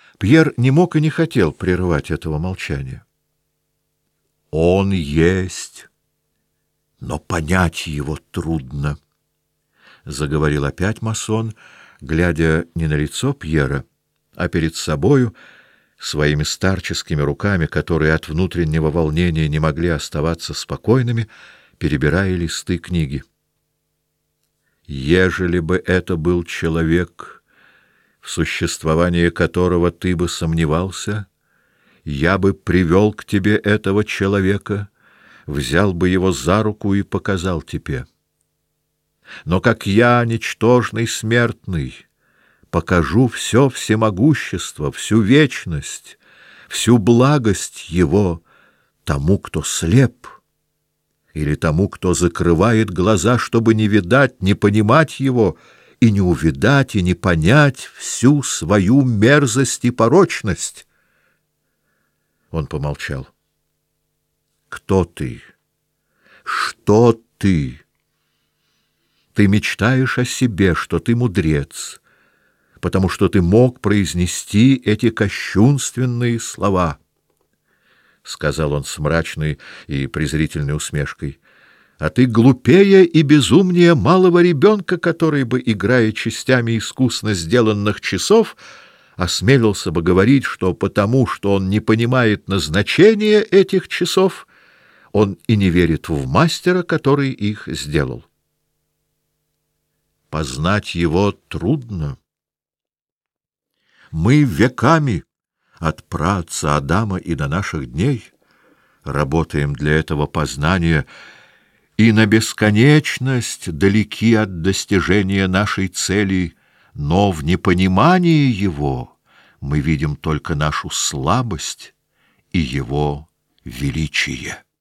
Пьер не мог и не хотел прерывать этого молчания. Он есть, но понять его трудно, — заговорил опять масон, глядя не на лицо Пьера, а перед собою, своими старческими руками, которые от внутреннего волнения не могли оставаться спокойными, перебирая листы книги. Ежели бы это был человек, в существовании которого ты бы сомневался, я бы привел к тебе этого человека, взял бы его за руку и показал тебе. Но как я, ничтожный смертный, покажу все всемогущество, всю вечность, всю благость его тому, кто слеп, или тому, кто закрывает глаза, чтобы не видать, не понимать его, и не увидать, и не понять всю свою мерзость и порочность. Он помолчал. Кто ты? Что ты? Ты мечтаешь о себе, что ты мудрец, потому что ты мог произнести эти кощунственные слова, — сказал он с мрачной и презрительной усмешкой. А ты глупее и безумнее малого ребенка, который бы, играя частями искусно сделанных часов, осмелился бы говорить, что потому, что он не понимает назначения этих часов, он и не верит в мастера, который их сделал. Познать его трудно. Мы веками, от праотца Адама и до наших дней, работаем для этого познания, и на бесконечность далеки от достижения нашей цели, но в непонимании его мы видим только нашу слабость и его величие.